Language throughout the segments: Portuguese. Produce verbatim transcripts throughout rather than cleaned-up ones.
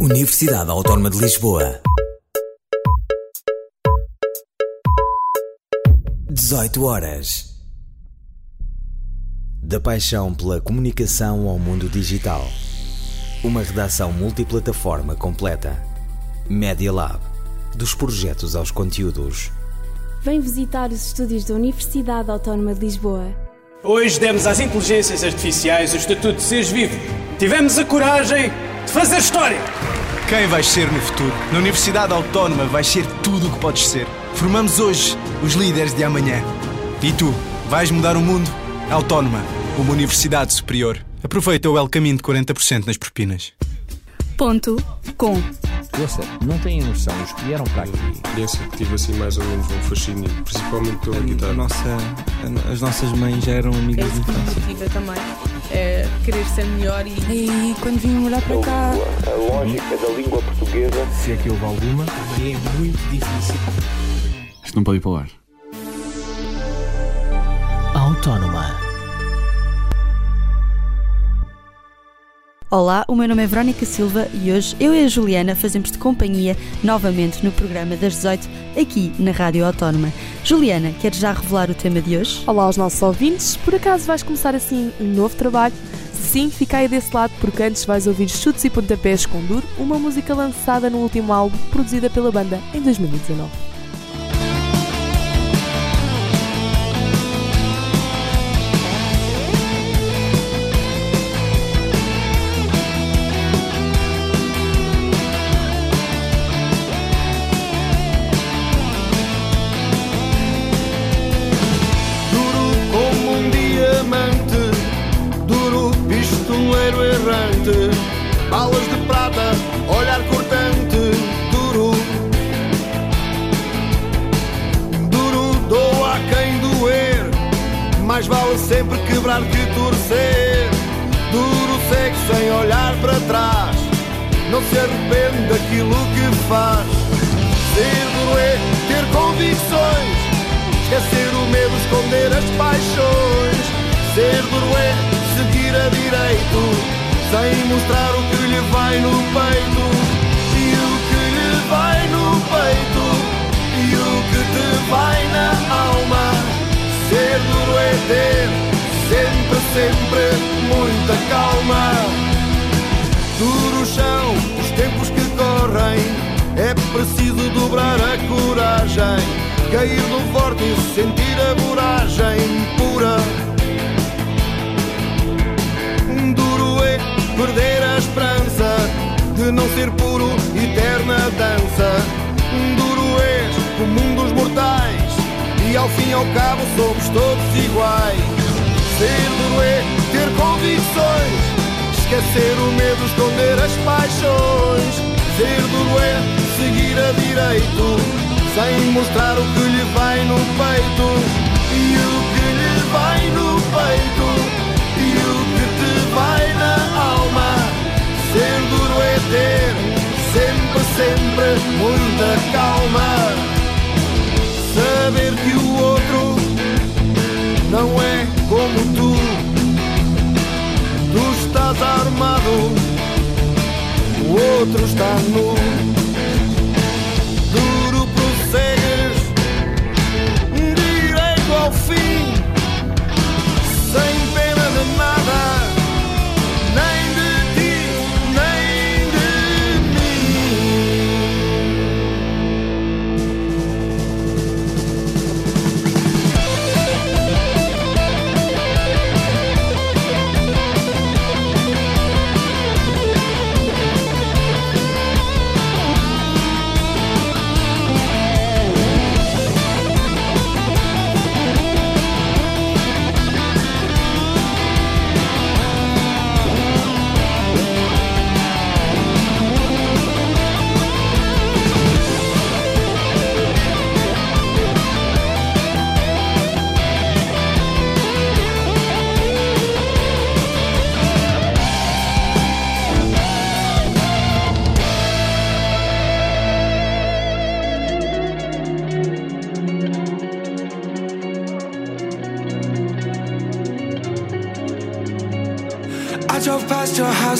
Universidade Autónoma de Lisboa. dezoito horas. Da paixão pela comunicação ao mundo digital. Uma redação multiplataforma completa. Media Lab. Dos projetos aos conteúdos. Vem visitar os estúdios da Universidade Autónoma de Lisboa. Hoje demos às inteligências artificiais o estatuto de seres vivo. Tivemos a coragem de fazer história. Quem vais ser no futuro? Na Universidade Autónoma vais ser tudo o que podes ser. Formamos hoje os líderes de amanhã. E tu, vais mudar o mundo? Autónoma, uma universidade superior. Aproveita o El Caminho de quarenta por cento nas propinas. Ponto com. Ouça, não têm noção, os que vieram para aqui. Experiência que tive assim mais ou menos um fascínio, principalmente pela a, guitarra. A nossa, a, as nossas mães já eram amigas de infância. É motiva também, é querer ser melhor e... E quando vim morar para cá... A lógica da língua portuguesa... Se é que houve alguma, é muito difícil. Isto não pode ir para o ar. Autónoma. Olá, o meu nome é Verónica Silva e hoje eu e a Juliana fazemos-te companhia novamente no programa das dezoito aqui na Rádio Autónoma. Juliana, queres já revelar o tema de hoje? Olá aos nossos ouvintes, por acaso vais começar assim um novo trabalho? Sim, fica aí desse lado porque antes vais ouvir Chutes e Pontapés com Duro, uma música lançada no último álbum produzida pela banda em dois mil e dezanove. Balas de prata, olhar cortante, duro. Duro, dou a quem doer. Mais vale sempre quebrar que torcer. Duro segue sem olhar para trás. Não se arrepende daquilo que faz. Ser duro é ter convicções. Esquecer o medo, esconder as paixões. Ser duro é seguir a direito, sem mostrar o que lhe vai no peito. E o que lhe vai no peito, e o que te vai na alma. Ser duro é ter sempre, sempre muita calma. Duro chão, os tempos que correm, é preciso dobrar a coragem. Cair do vórtice, sentir a voragem pura. Duro é perder a esperança de não ser puro, eterna dança. Duro és como um dos mortais, e ao fim e ao cabo somos todos iguais. Ser duro é ter convicções, esquecer o medo, esconder as paixões. Ser duro é seguir a direito, sem mostrar o que lhe vai no peito. E o que lhe vai no peito, e o que te vai na alma. Ser duro é ter sempre, sempre muita calma. Saber que o outro não é como tu. Tu estás armado, o outro está nu. Duro prossegues direito ao fim, sem pena de nada, nem de ti, nem de mim.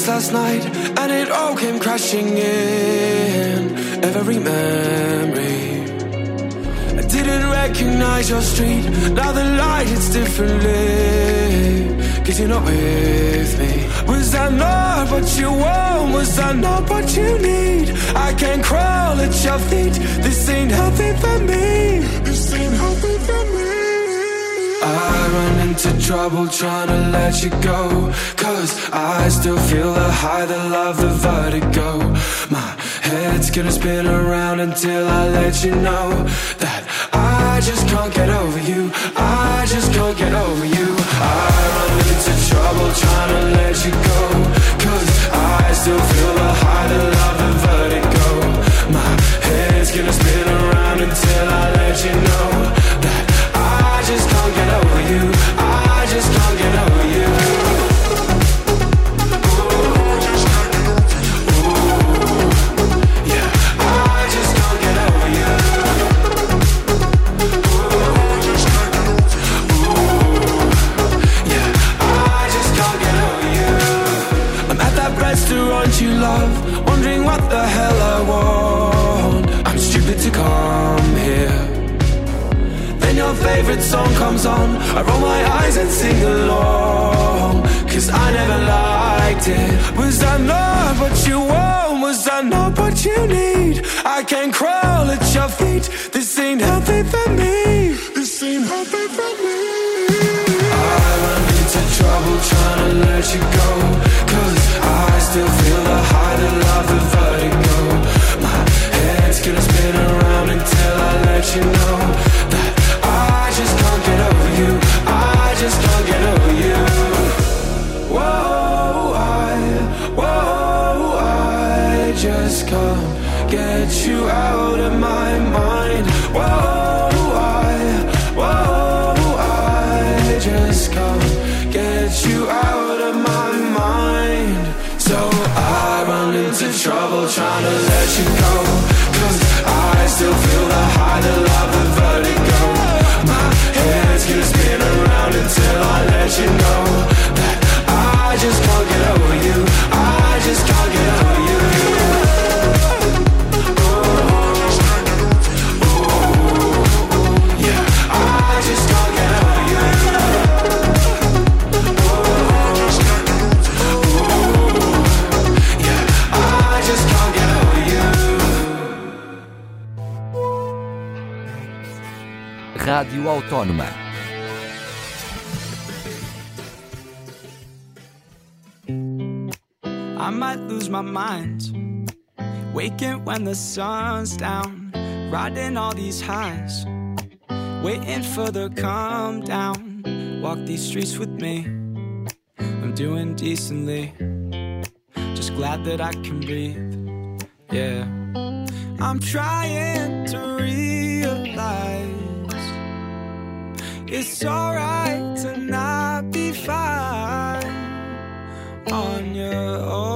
just last night, and it all came crashing in. Every memory, I didn't recognize your street. Now the light hits differently, 'cause you're not with me. Was that not what you want? Was that not what you need? I can't crawl at your feet. This ain't healthy for me. This ain't healthy for me. I run into trouble trying to let you go, 'cause I still feel the high, the love, the vertigo. My head's gonna spin around until I let you know that I just can't get over you. I just can't get over you. I run into trouble trying to let you go, 'cause I still feel the high, the love, the vertigo. My head's gonna spin around until I let you know that I just can't get over you. I just can't get over you. Restaurant you love, wondering what the hell I want. I'm stupid to come here. Then your favorite song comes on, I roll my eyes and sing along, 'cause I never liked it. Was that not what you want? Was that not what you need? I can't crawl at your feet. This ain't healthy for me. This ain't healthy for me. I run into trouble trying to let you go, 'cause I still feel the high, the love, the vertigo. My head's gonna spin around until I let you know that I just can't get over you. I just can't get over you. Whoa, I, whoa, I just can't get you out of my mind. Whoa, I, whoa, I just can't get you out of my mind. So I run into trouble trying to let you go, 'cause I still feel the high, the love, the vertigo. My head's gonna spin around until I let you know that I just can't get over you. I just can't get over you. Rádio Autónoma. I might lose my mind, waking when the sun's down, riding all these highs, waiting for the calm down. Walk these streets with me, I'm doing decently, just glad that I can breathe. Yeah, I'm trying to realize it's alright to not be fine on your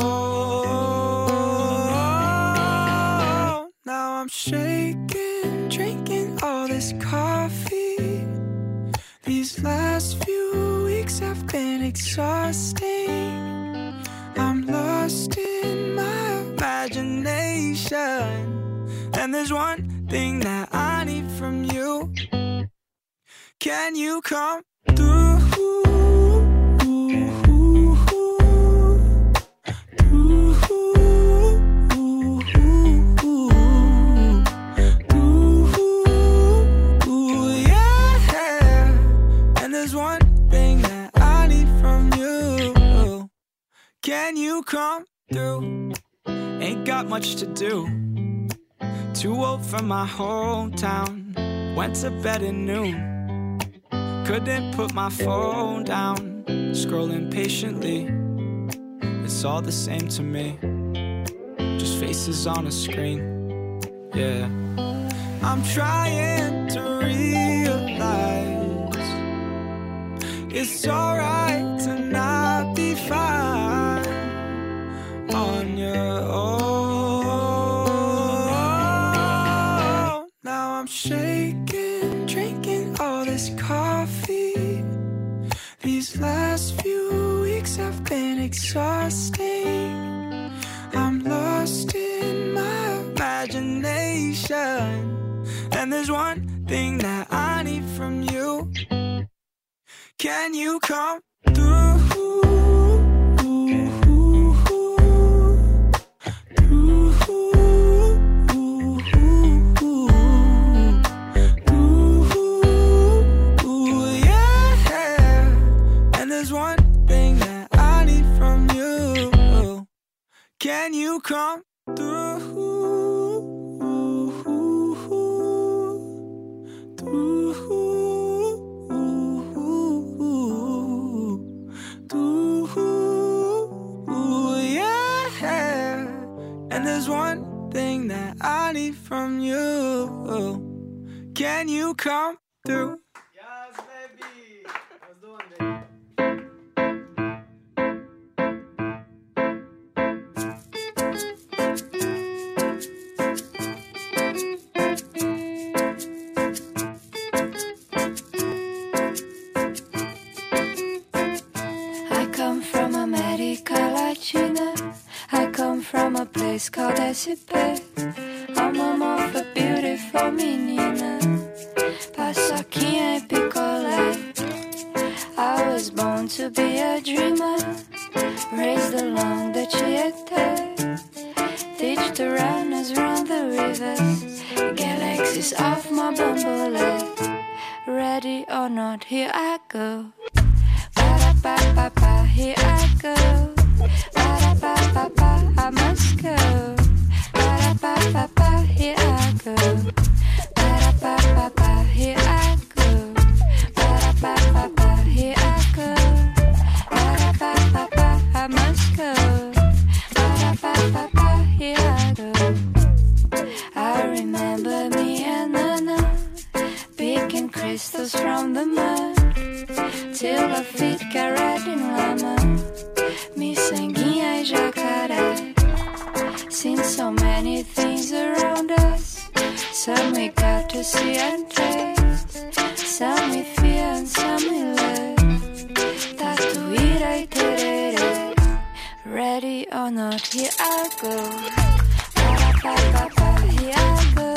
own. Now I'm shaking, drinking all this coffee. These last few weeks have been exhausting. I'm lost in my imagination, and there's one thing that I need from you. Can you come through? Yeah. And there's one thing that I need from you. Can you come through? Ain't got much to do. Too old for my hometown. Went to bed at noon. Couldn't put my phone down, scrolling patiently. It's all the same to me, just faces on a screen. Yeah, I'm trying to realize it's alright to not be fine on your own. Now I'm shaking, drinking all this coffee. These last few weeks have been exhausting. And there's one thing that I need from you. Can you come through? Can you come through? Through, through, yeah. And there's one thing that I need from you. Can you come through? Yes, baby. Let's do it, baby. From a place called S P. I'm a morpha beautiful menina, paçoquinha e picolé. I was born to be a dreamer, raised along the Chiete, teach the runners round the rivers, galaxies off my bumblebee. Ready or not, here I go. Ba-da-ba-ba-ba, here I go. Ba-da-ba-ba-ba, I must go. Ba-da-ba-ba-ba, here I go. Ba-da-ba-ba-ba, here I go. Ba-da-ba-ba-ba, here I go. Ba-da-ba-ba-ba, I must go. Ba-da-ba-ba-ba, here I go. I remember me and Nana picking crystals from the mud till our feet got red in lama. Miçanguinha e jacaré. Seen so many things around us. Some we got to see and taste. Some we fear and some we love. Tatuíra e tereré. Ready or not, here I go. Ba-da-ba-ba-ba, here I go.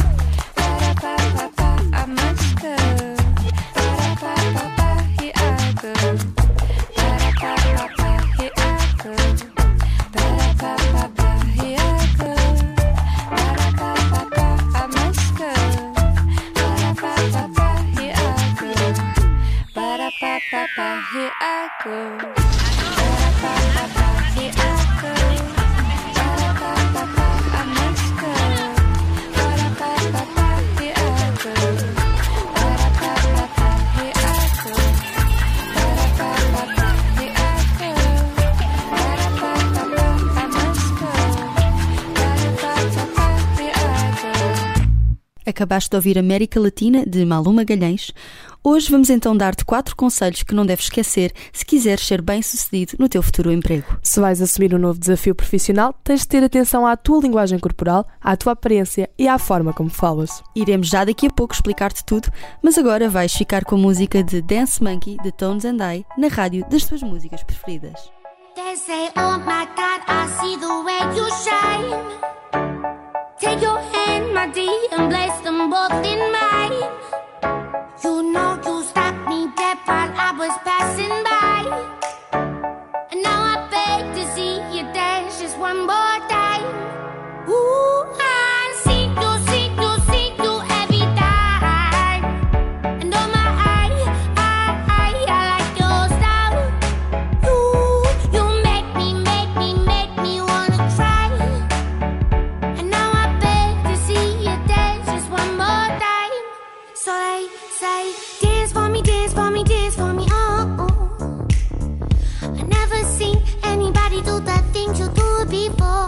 Ba-da-ba-ba-ba, I must go. Ba-da-ba-ba-ba, here I go. Ba-da-ba-ba-ba, here I go. Ba-da-ba-ba-ba, here I go. Ba-da-ba-ba-ba, I must go. Ba-da-ba-ba-ba, here I go. Ba-da-ba-ba-ba, here I go. Ba-da-ba-ba-ba, here I go. Ba-da-ba-ba-ba, I must go. Ba-da-ba-ba-ba, here I go. Ba-da-ba-ba-ba, here I go. Ba-da-ba-ba-ba, here I go. Ba-da-ba-ba-ba, I must go. Ba-da-ba-ba-ba, here I go. Acabaste de ouvir América Latina, de Maluma Galhães. Hoje vamos então dar-te quatro conselhos que não deves esquecer se quiseres ser bem-sucedido no teu futuro emprego. Se vais assumir um novo desafio profissional, tens de ter atenção à tua linguagem corporal, à tua aparência e à forma como falas. Iremos já daqui a pouco explicar-te tudo, mas agora vais ficar com a música de Dance Monkey, de Tones and I, na rádio das tuas músicas preferidas. They say, oh my God, I see the way you shine. Take your hand, my dear, and place them both in mine. You know you stopped me dead while I was passing by. And now I beg to see you dance just one more time. Ooh, I see you, see you, see you every time. And oh my, I, I, I, I like your style. You, you make me, make me, make me wanna try. And now I beg to see you dance just one more time. So they say, dance for me, dance for me, dance for me, oh, oh. I never seen anybody do the things you do before.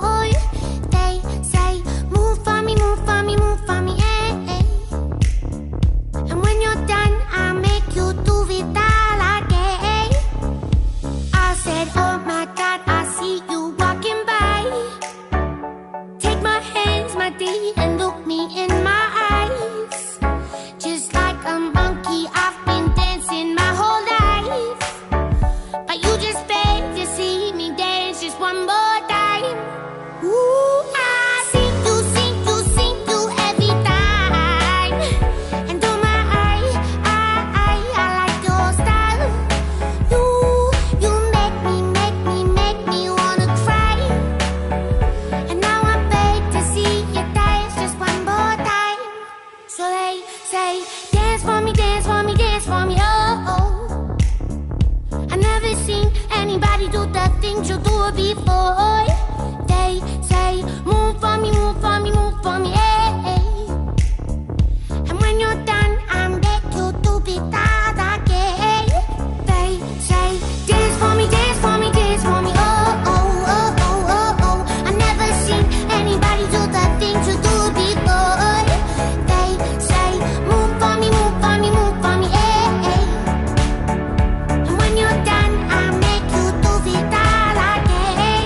boy. They say, move for me, move for me, move for me, hey. And when you're done, I beg you to be that again. They say, dance for me, dance for me, dance for me, oh, oh, oh, oh, oh, oh. I never seen anybody do the things you do before. They say, move for me, move for me, move for me, hey. And when you're done, I make you do it all again.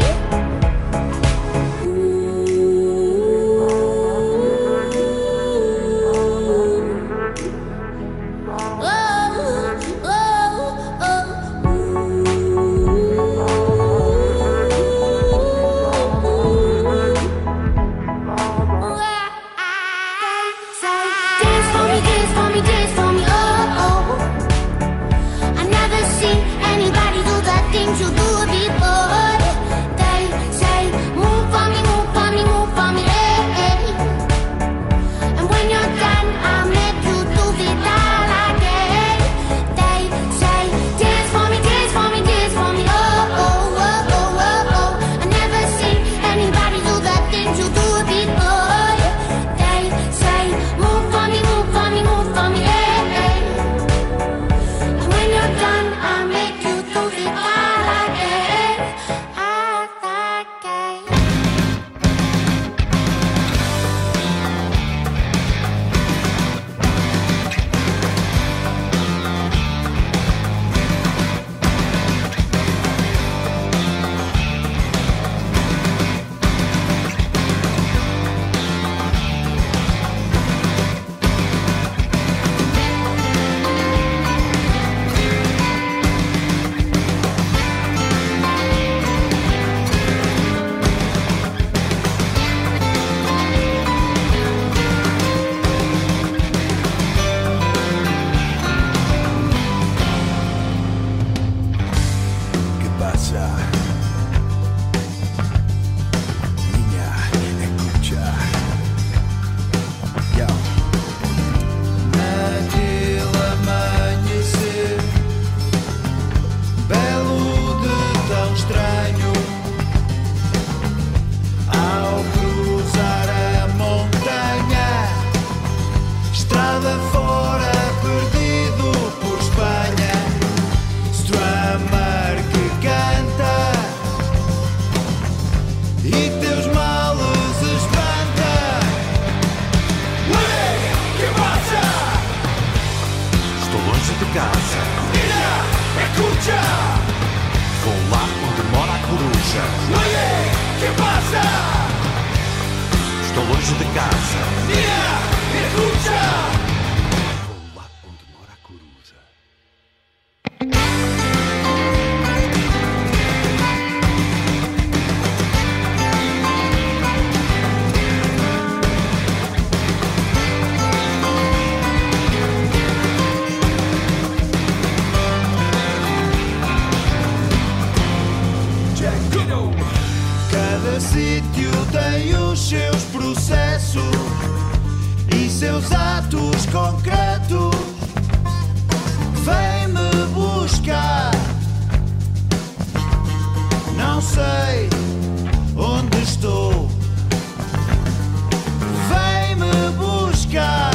Oh, oh, dance for me, dance for me, dance for me, oh, oh. I never seen anybody do the things you do before. They say, move for me, move for me, move for me, hey. And when you're done, I'll make you do it all again. They say, dance for me, dance for me, dance for me, oh, oh, oh, oh, oh, oh. I never seen anybody do the things you do before. They say, move for me, move for me, move for me, hey. And when you're done, I'll make you do it all again, all again. Que pasa? Niña, escucha. Yo. Naquele amanhecer belo de tão estranho, ao cruzar a montanha, estrada fora, perdido por Espanha. Strummer que canta e teus males espanta. Ué, que passa? Estou longe de casa. Mira, escucha. Vou lá onde mora a coruja. Ué, que passa? Estou longe de casa. Mira, escucha. Vou lá onde mora a coruja. Cada sítio tem os seus processos e seus atos concretos. Vem-me buscar, não sei onde estou. Vem-me buscar,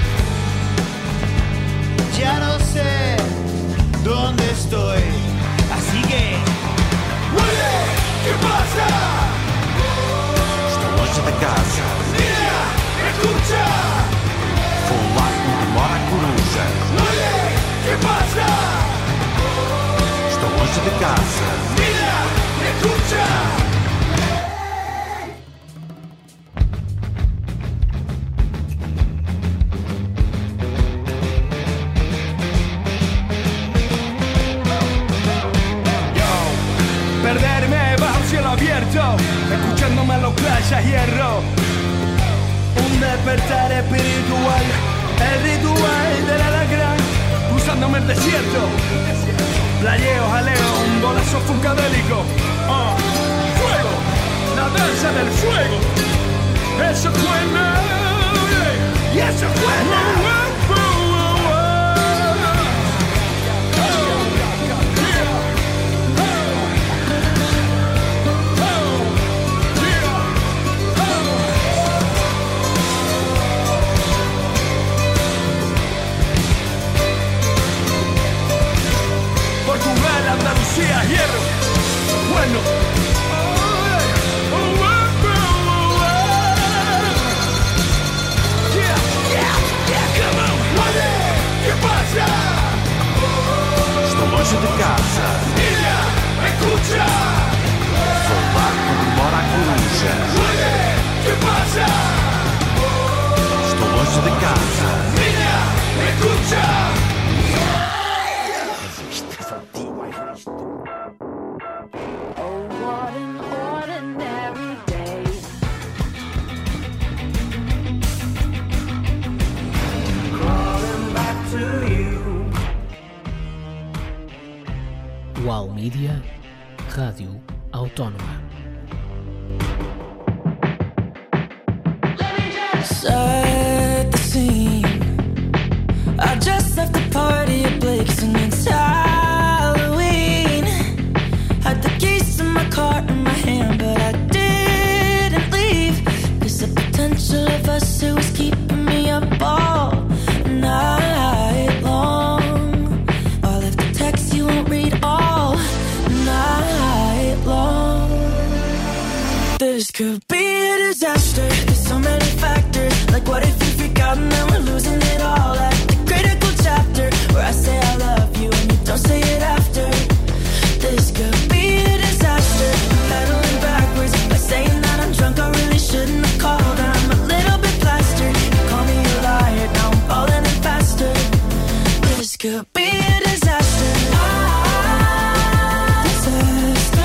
já não sei onde estou. Assim que, ué, que passa? Estou longe de casa. Mira, escucha. Vou lá onde mora a coruja. Oye, que passa? Estou longe de casa. Mira, escucha. Perderme bajo cielo abierto, escuchándome los Clash a hierro. Un despertar espiritual, el ritual del alacrán, cruzándome el desierto. Playeo, jaleo, un bolazo funkadélico. Oh, fuego, la danza del fuego. Eso fue nada, y eso fue nada. Mídia, Rádio Autónoma. Set the scene. I just left the party at Blake's and it's Halloween. Had the keys to my car in my hand, but I didn't leave. Cause the potential of us, it was keeping me up all night long. I left a text you won't read all night long. This could be a disaster. There's so many factors. Like what if you freak out and then we're losing it all? At the critical chapter where I say I love you and you don't say it after. This could be a disaster. Pedaling backwards by saying that I'm drunk. I really shouldn't have called. I'm a little bit plastered. You call me a liar, now I'm falling in faster. This could be a disaster. Ah, disaster.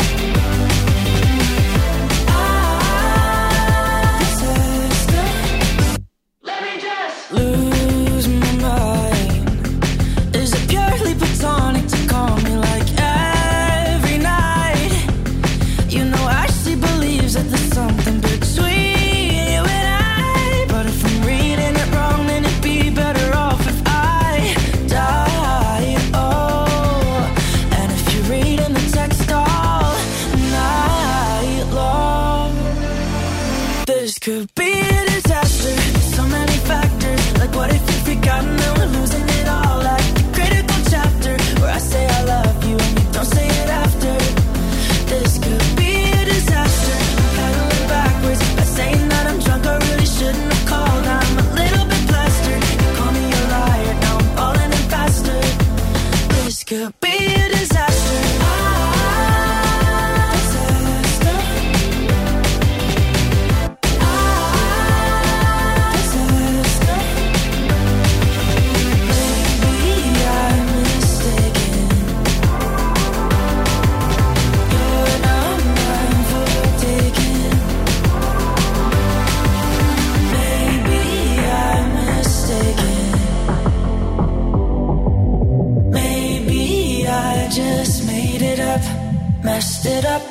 Ah, disaster. Let me just lose my mind. Is it purely platonic to call me like every night? You know Ashley believes that there's something between you and I. But if I'm reading it wrong, then it'd be better off if I die. Oh, and if you're reading the text all night long, this could be a disaster. There's so many factors. Like what if you freak out and then we're losing it all? Like the critical chapter where I say I love you and you don't say it after. This could be a disaster. Pedaling backwards by saying that I'm drunk. I really shouldn't have called. I'm a little bit plastered. You call me a liar, now I'm falling in faster. This could be a disaster. Ah, disaster. Ah, disaster. Maybe I'm mistaken. You're not mine for taking. Maybe I'm mistaken. Maybe I just made it up, messed it up.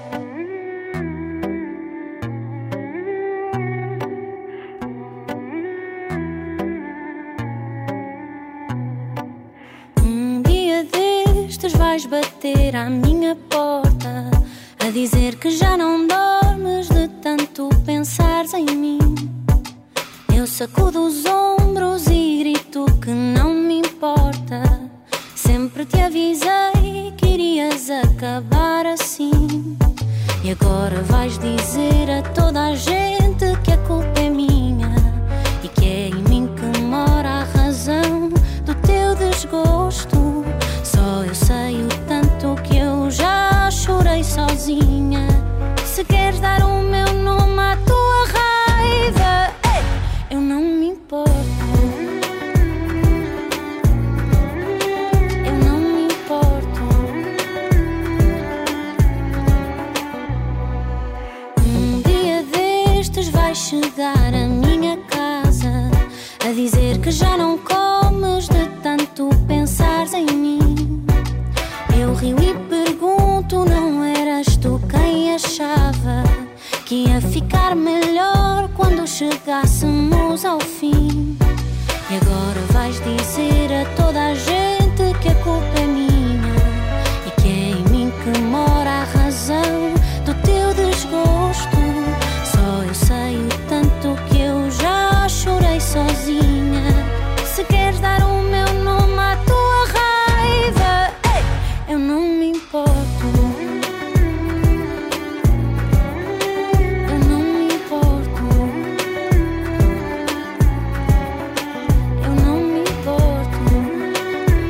Um dia destes vais bater à minha porta a dizer que já não dormes de tanto pensares em mim. Eu sacudo os ombros e grito que não me importa. Sempre te avisei que irias acabar assim. E agora vais dizer a toda a gente que a culpa é minha e que é em mim que mora a razão do teu desgosto. Só eu sei o tanto que eu já chorei sozinha. Se queres dar o meu nome à tua raiva, ei, eu não me importo. Eu não me importo. Um dia destes vais chegar à minha casa a dizer que já não comes de tanto pensares em mim. Eu rio e pergunto, não eras tu quem achava que ia ficar melhor quando chegássemos ao fim? E agora vais dizer a toda a gente que a culpa é minha e que é em mim que mora a razão do teu desgosto. Só eu sei o tanto que eu já chorei sozinha. Se queres dar o meu nome à tua raiva, ei, eu não me importo. Eu não me importo. Eu não me importo.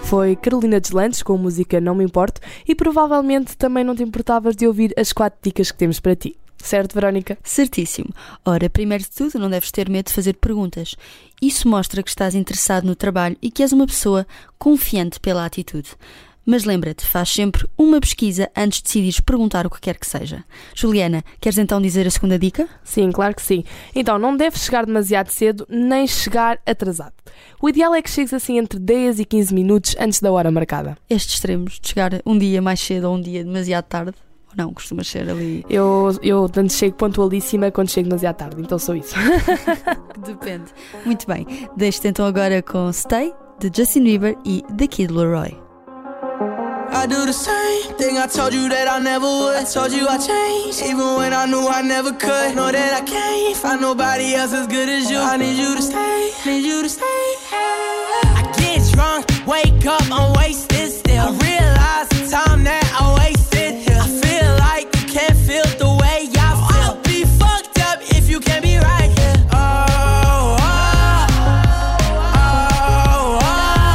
foi Carolina Deslandes com a música Não Me Importo e provavelmente também não te importavas de ouvir as quatro dicas que temos para ti. Certo, Verónica? Certíssimo. Ora, primeiro de tudo, não deves ter medo de fazer perguntas. Isso mostra que estás interessado no trabalho e que és uma pessoa confiante pela atitude. Mas lembra-te, faz sempre uma pesquisa antes de decidires perguntar o que quer que seja. Juliana, queres então dizer a segunda dica? Sim, claro que sim. Então, não deves chegar demasiado cedo, nem chegar atrasado. O ideal é que chegues assim entre dez e quinze minutos antes da hora marcada. Estes extremos, de chegar um dia mais cedo ou um dia demasiado tarde, ou não, costumas ser ali... Eu, eu tanto chego pontualíssima quando chego demasiado tarde, então sou isso. Depende. Muito bem, deixo-te então agora com Stay, de Justin Bieber e The Kid Laroi. I do the same thing I told you that I never would. I told you I changed, even when I knew I never could. Know that I can't find nobody else as good as you. I need you to stay, need you to stay. I get drunk, wake up, I'm wasted still. I realize the time that I wasted here. I feel like you can't feel the way I feel. I'll be fucked up if you can't be right here. Oh, oh, oh, oh,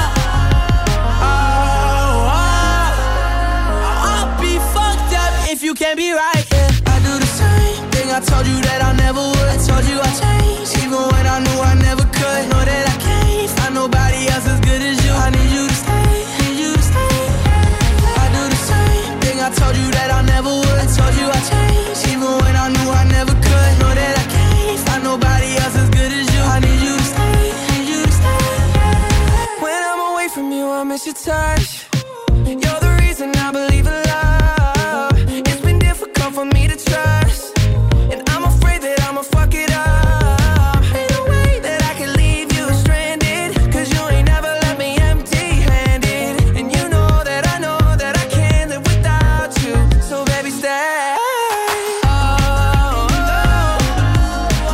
oh, oh. I'll be fucked up if you can't be right here. I do the same thing I told you that I never would. I told you I changed, even when I knew I never could. Know that I can't find nobody else as good as you. I need you to stay, need you to stay. I do the same thing I told you that I never would. I told you I changed, even when I knew I never could. Know that I can't find nobody else as good as you. I need you to stay, need you to stay. When I'm away from you, I miss your touch. You're the reason I believe in love. It's been difficult for me to trust, and I'm afraid that I'ma fuck it up. Ain't no way that I can leave you stranded, cause you ain't never left me empty-handed. And you know that I know that I can't live without you. So baby, stay. Oh, oh, oh,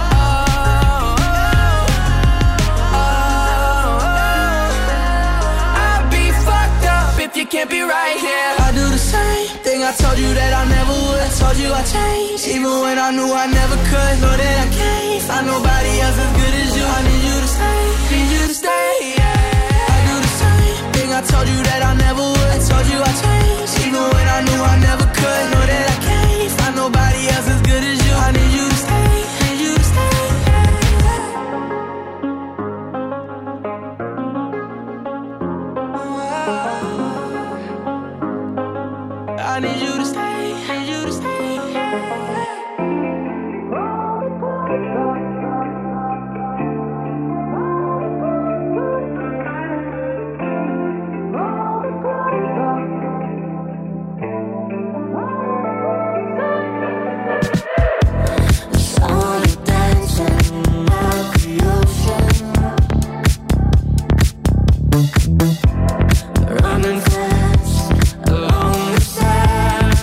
oh, oh. I'll be fucked up if you can't be right here. I do the same thing I told you that I never would. I told you I changed, even when I knew I never could. Know that I can't find nobody else as good as you. I need you to stay, need you to stay, yeah. I do the same thing I told you that I never would. I told you I changed, even when I knew I never could. Know that I can't find nobody else as good as you. I need you to stay, need you to stay, yeah. I need you to stay, need you to stay. Running fast along the sand.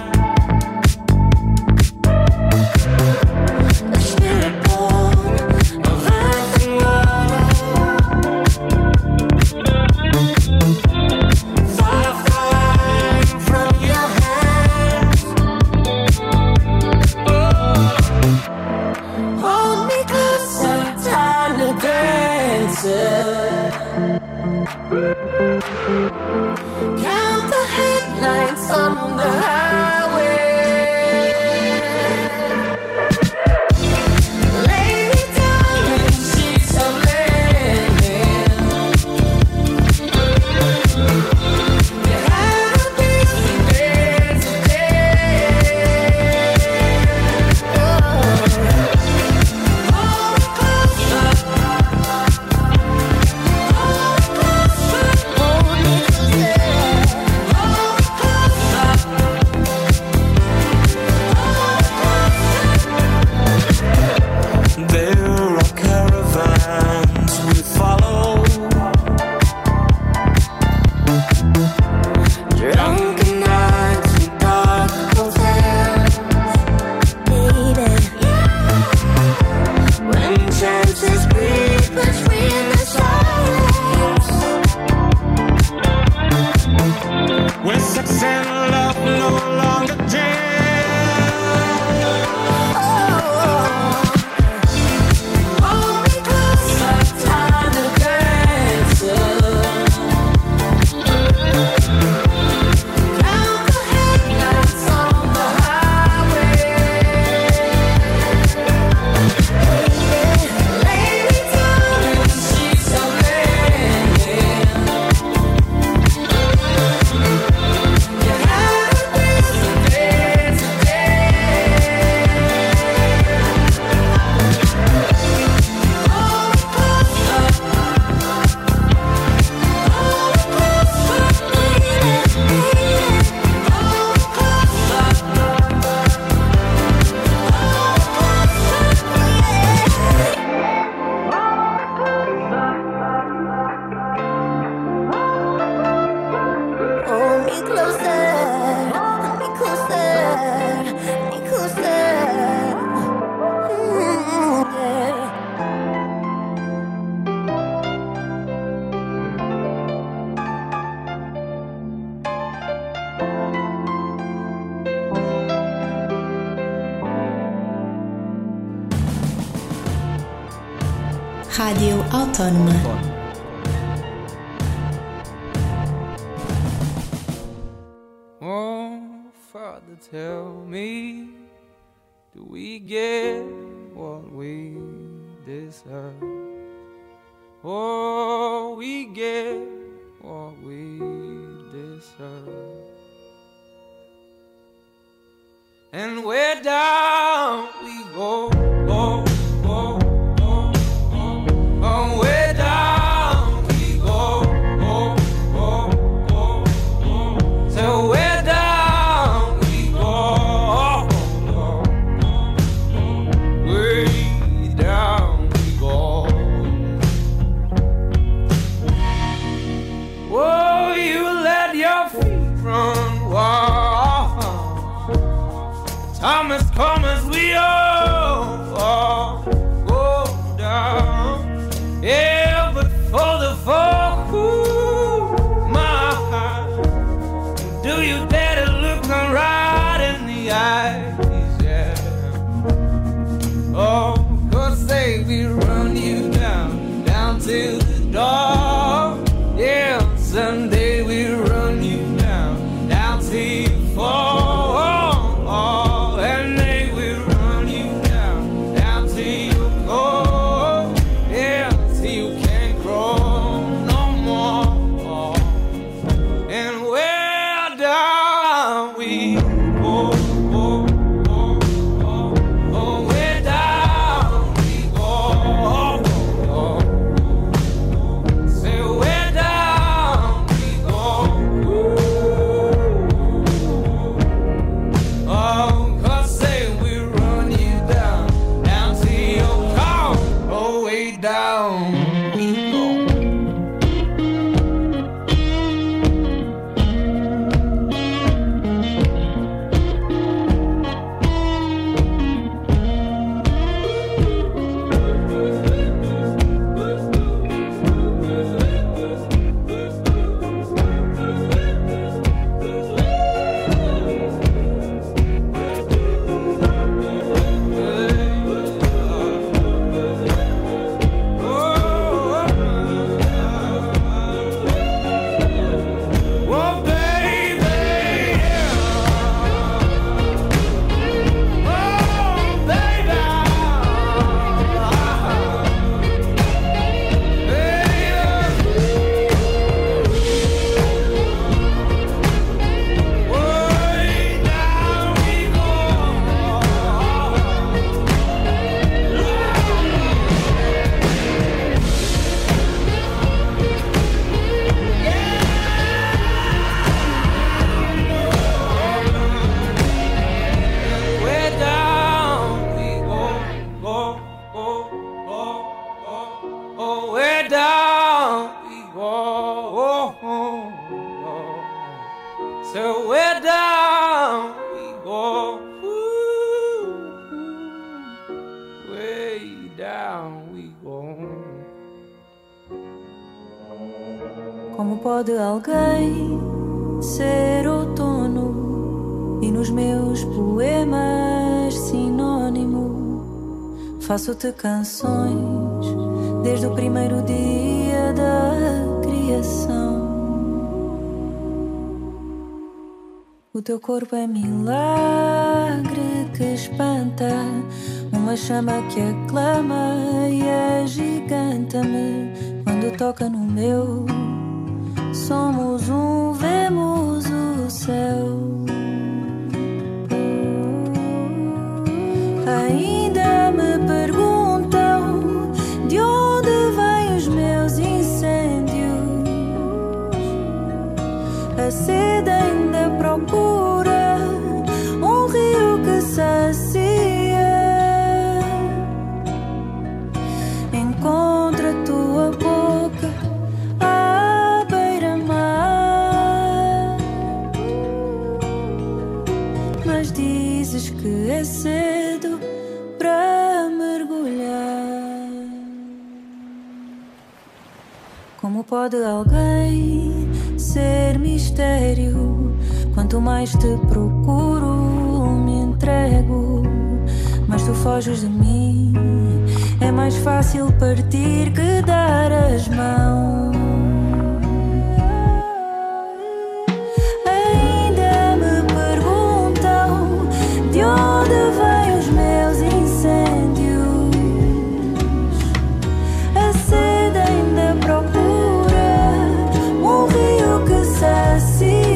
Rádio Autónoma. Oh, Father, tell me, do we get what we deserve? Oh, we get what we deserve. And where down we go, go, go, go, go. Oh, where down we go, go, go, go, go. So where down we go, go, go, go. Way down we go. Oh, you let your feet run wild. Time has come as we all, all go down. Yeah, but for the fall, ooh, my heart, do you dare to look them right in the eyes? Yeah. Oh, 'cause they we run you down, down to the door. Yeah, someday we run you down, down till you fall. Como pode alguém ser outono e nos meus poemas sinônimo? Faço-te canções desde o primeiro dia da criação. O teu corpo é milagre que espanta, uma chama que aclama e agiganta-me quando toca no meu. Somos um, vemos o céu. Ainda me perguntam de onde vêm os meus incêndios. A sede ainda procura um rio que sacia. Encontra a tua boca à beira-mar, mas dizes que é cedo para mergulhar. Como pode alguém ser mistério? Quanto mais te procuro, me entrego, mas tu foges de mim é mais fácil partir que dar as mãos. Ainda me perguntam de onde vêm os meus incêndios. A sede ainda procura um rio que sacia.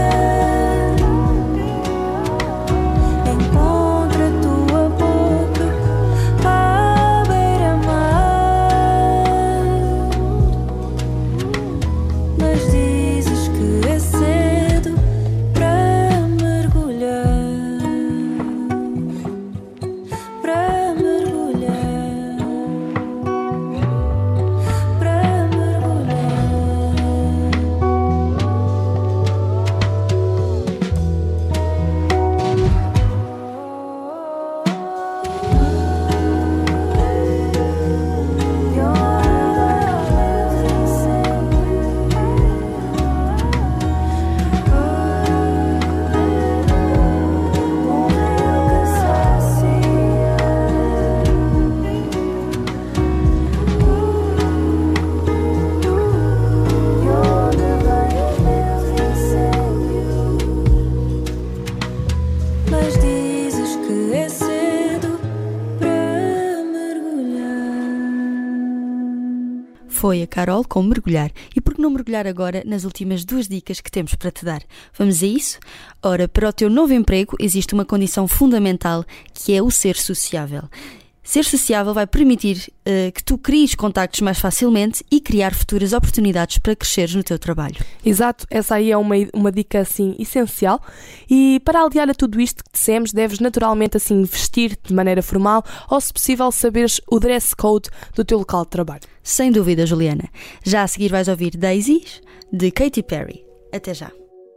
Foi a Carol com mergulhar. E por que não mergulhar agora nas últimas duas dicas que temos para te dar? Vamos a isso? Ora, para o teu novo emprego existe uma condição fundamental, que é o ser sociável. Ser sociável vai permitir uh, que tu cries contactos mais facilmente e criar futuras oportunidades para cresceres no teu trabalho. Exato, essa aí é uma, uma dica assim essencial. E para aliar a tudo isto que dissemos, deves naturalmente assim vestir de maneira formal ou, se possível, saberes o dress code do teu local de trabalho. Sem dúvida, Juliana. Já a seguir vais ouvir Daisies, de Katy Perry. Até já.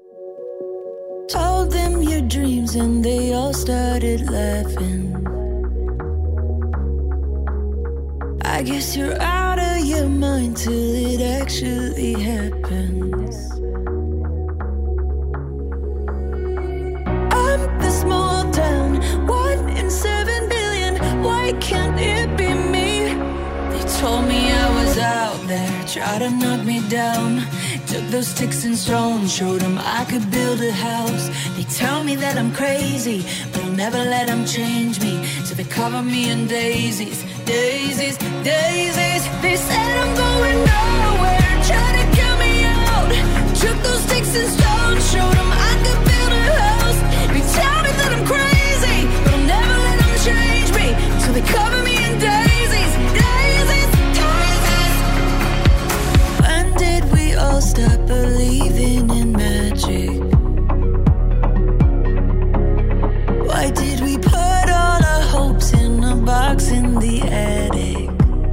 Told them your dreams and they all started laughing. I guess you're out of your mind till it actually happens. I'm the small town, one in seven billion. Why can't it be me? They told me I was out there, tried to knock me down. Took those sticks and stones, showed them I could build a house. They tell me that I'm crazy, but I'll never let them change me. So they cover me in daisies, daisies, daisies. They said I'm going nowhere, try to get me out. Took those sticks and stones, showed them I could build a house. They tell me that I'm crazy, but I'll never let them change me. So they cover me in daisies, daisies, daisies. When did we all stop believing in magic? Why did we put all our hopes in a box in the attic?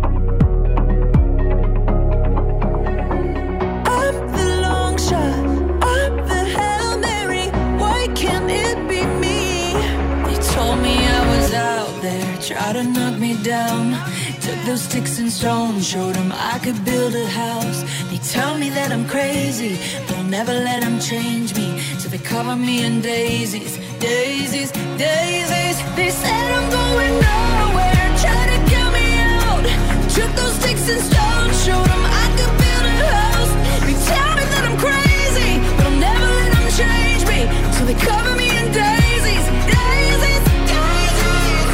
I'm the long shot, I'm the Hail Mary. Why can't it be me? They told me I was out there, tried to knock me down. Took those sticks and stones, showed them I could build a house. They tell me that I'm crazy, but I'll never let them change me. So they cover me in daisies, daisies, daisies. They said I'm going nowhere, try to get me out. Took those sticks and stones, showed them I could build a house. They tell me that I'm crazy, but I'll never let them change me. So they cover me in daisies, daisies, daisies.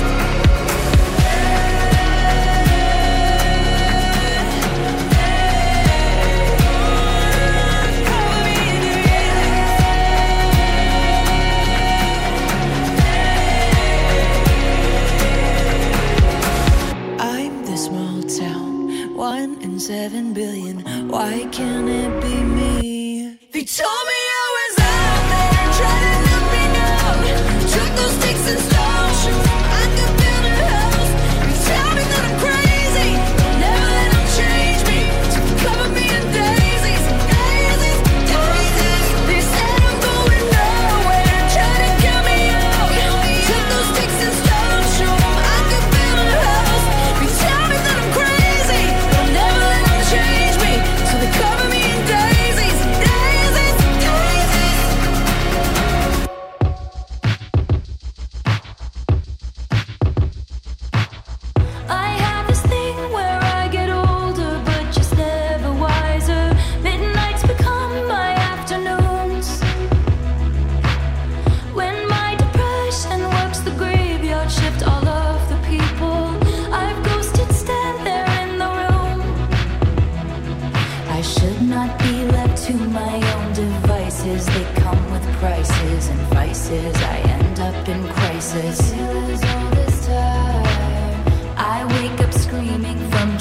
One in seven billion. Why can't it be me? They told me I was out there, trying to knock me down. Took those sticks and stones, showed them I could build a house. They tell me that I'm crazy, they'll never let them change me. So they cover me in daisies, daisies, daisies. They said I'm going nowhere, trying to get me out. Took those sticks and stones, showed them I could build a house. They tell me that I'm crazy, change me, so they cover me in daisies, daisies, daisies.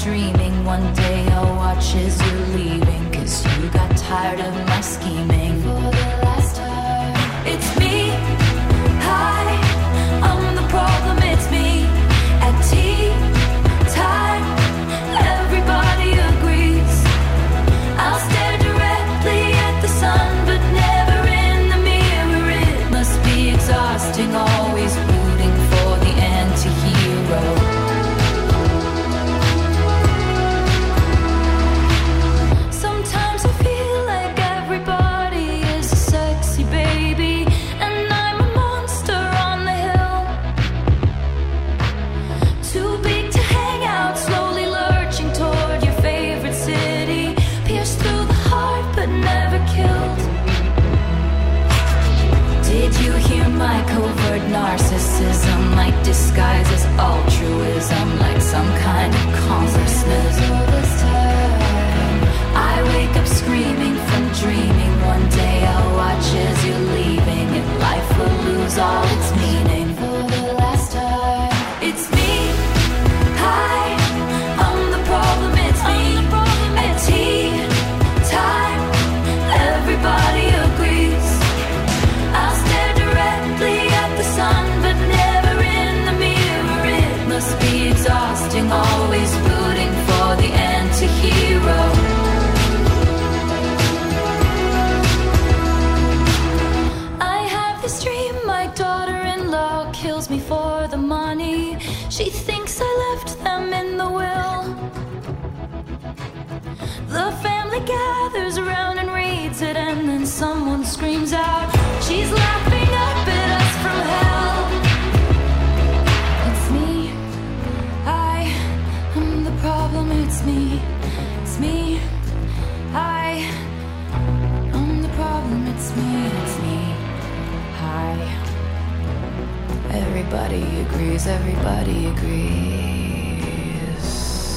dreaming. One day I'll watch as you're leaving, 'cause you got tired of my scheming. For the last time, it's me. Hi, I'm the problem, it's me. At tea time, everybody agrees. I'll stare directly at the sun, but never in the mirror. It must be exhausting, always rooting for the anti-hero. Sometimes I feel like everybody is a sexy baby, and I'm a monster on the hill. Too big to hang out, slowly lurching toward your favorite city. Pierced through the heart, but never killed. Did you hear my covert narcissism? Like disguise as altruism, like some kind of consciousness. All this time, I wake up screaming from dreaming. One day I'll watch as you're leaving, and life will lose all its meaning. For the last time, it's me. Hi, I'm the problem, it's me. At tea time, everybody agrees. I'll stare directly at the sun, but never in the mirror. It must be exhausting, always rooting for the anti-hero. I have this dream, my daughter-in-law kills me for the money. She thinks I left them in the will. The family gathers around and reads it, and then someone screams out, she's laughing up at us from hell. It's me. I am the problem, it's me. It's me. I am the problem, it's me. It's me. Hi. Everybody agrees, everybody agrees.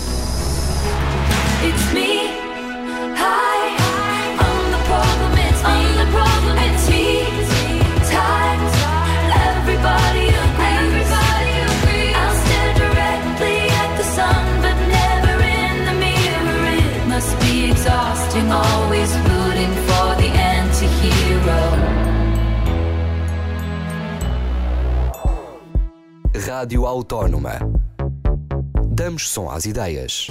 It's me. Hi, I'm the problem, it's me. I'm the problem, it's me. Time, everybody agrees. Everybody agrees. I'll stare directly at the sun, but never in the mirror. It must be exhausting, always rooting for the anti-hero. Rádio Autónoma. Damos som às ideias.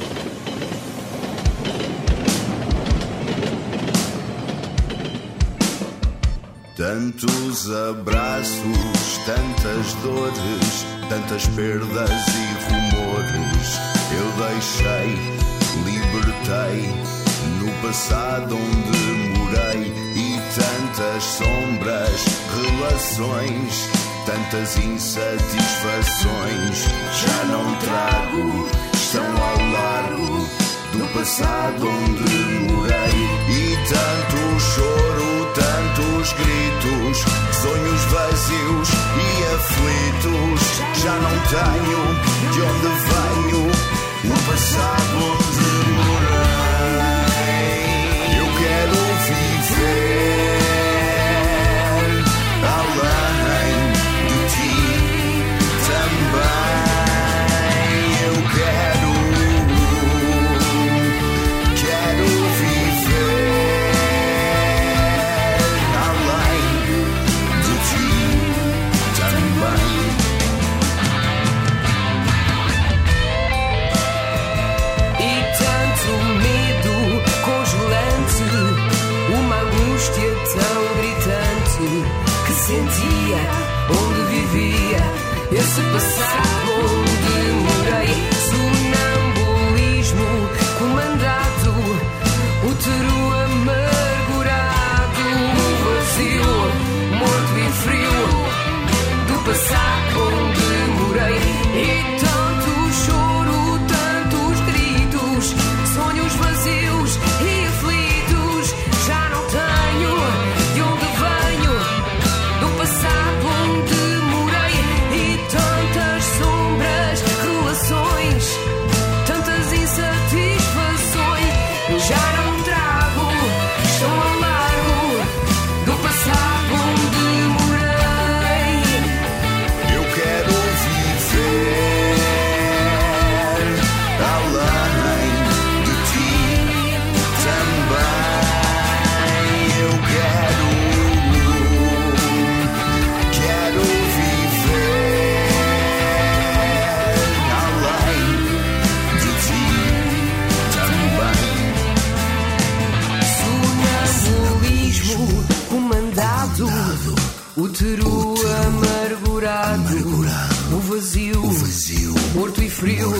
Tantos abraços, tantas dores, tantas perdas e rumores. Eu deixei, libertei, no passado onde morei. E tantas sombras, relações, tantas insatisfações. Já não trago, estão ao largo do passado onde morei. E tanto choro, tantos gritos, sonhos vazios e aflitos. Já não tenho de onde venho, no passado onde morei. Eu quero viver além de ti também. Eu quero sentia, onde vivia, esse passado onde morei. Sonambulismo comandado, útero amargurado, vazio, morto e frio, do passado onde morei. E tanto choro, tantos gritos, sonhos vazios e aflitos. Já não tenho de onde venho, do passado onde morei. E tantas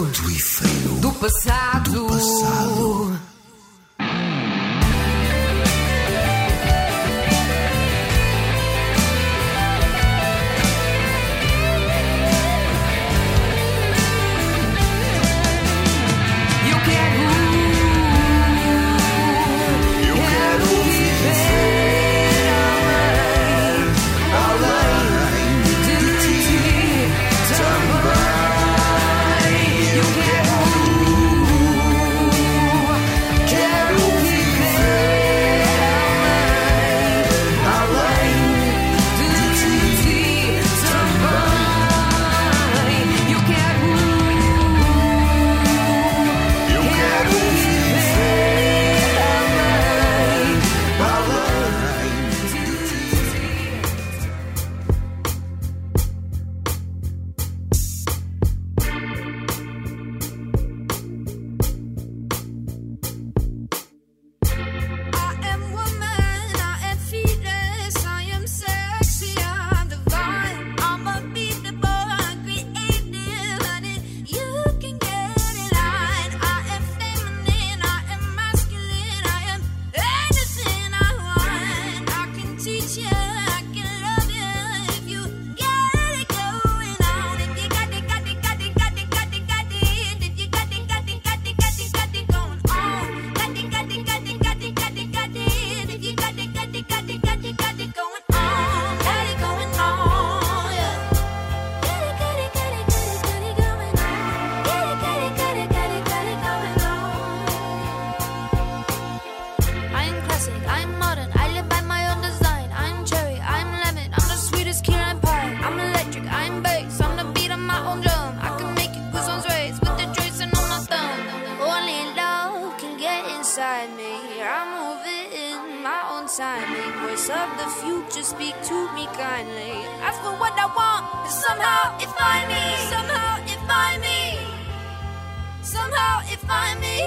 bonito e feio do passado. Do passado. Voice of the future, speak to me kindly. Ask for what I want, and somehow it find me. Somehow it find me. Somehow it find me.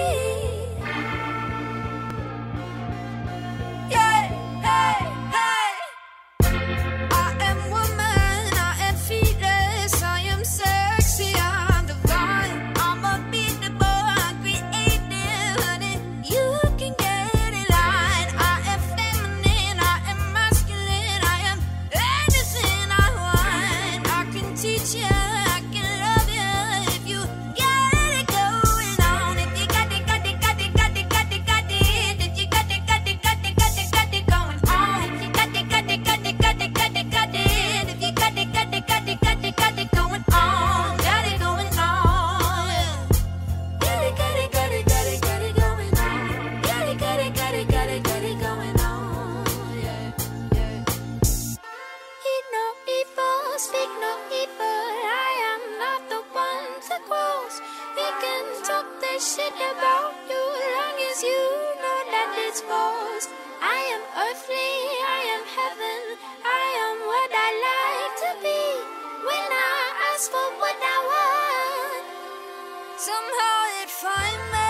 Yeah, hey, hey. I am woman, I am fearless, I am sexy, I'm divine. I'm unbeatable, I'm creative, honey. You can get in line. I am feminine, I am masculine, I am anything I want. I can teach you, I can love you if you get it going on. If you got it, got it, got it, got it, got it, got it. If you got it, got it, got it, got it, got it going on. If you got it, got it, got it, got it, got it, got it. If you got it, got it, got it, got it, got it going on. Got it going on. Got it, got it, got it, got it, got it going on. Got it, got it, got it, got it, got it going on. Yeah, yeah. Eat no evil, speak no evil. I am not the one to cross. We can talk that shit about you long as you know that it's false. I am earthly, I am heaven. I am what I like to be. When I ask for what I want, somehow it find me.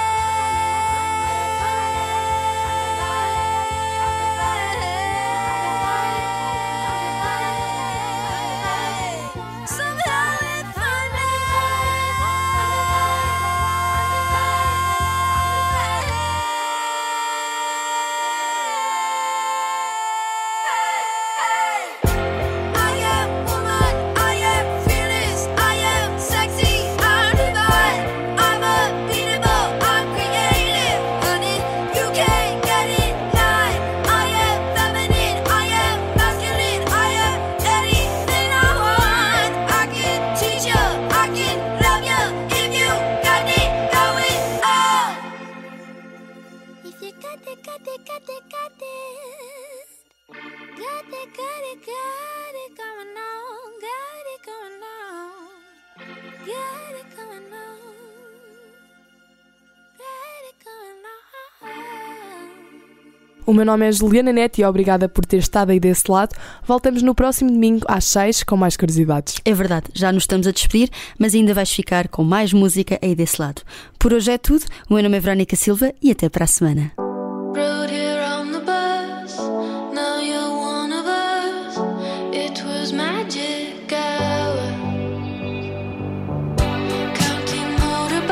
Somehow it find me. I am woman, I am fearless, I am sexy, I'm divine. I'm unbeatable, I'm creative, honey. You can't get in line. I am feminine, I am masculine, I am anything I want. I can teach you, I can love you if you got it going on. If you got it, got it, got it, got it. Got it, got it, got it going on. Got it going on. Got it going on. Got it going on. O meu nome é Juliana Neto e obrigada por ter estado aí desse lado. Voltamos no próximo domingo às seis com mais curiosidades. É verdade, já nos estamos a despedir, mas ainda vais ficar com mais música aí desse lado. Por hoje é tudo. O meu nome é Verónica Silva e até para a semana. Rode here on the bus. Now you're one of us. It was magic hour. Counting motor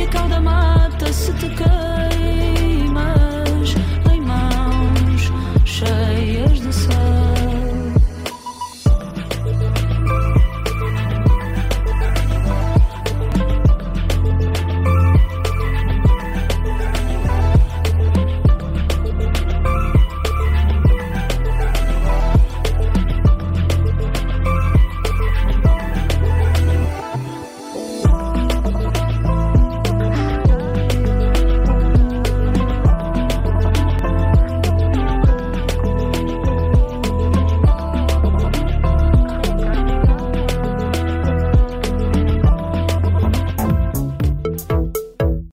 que calda mata se te queiras.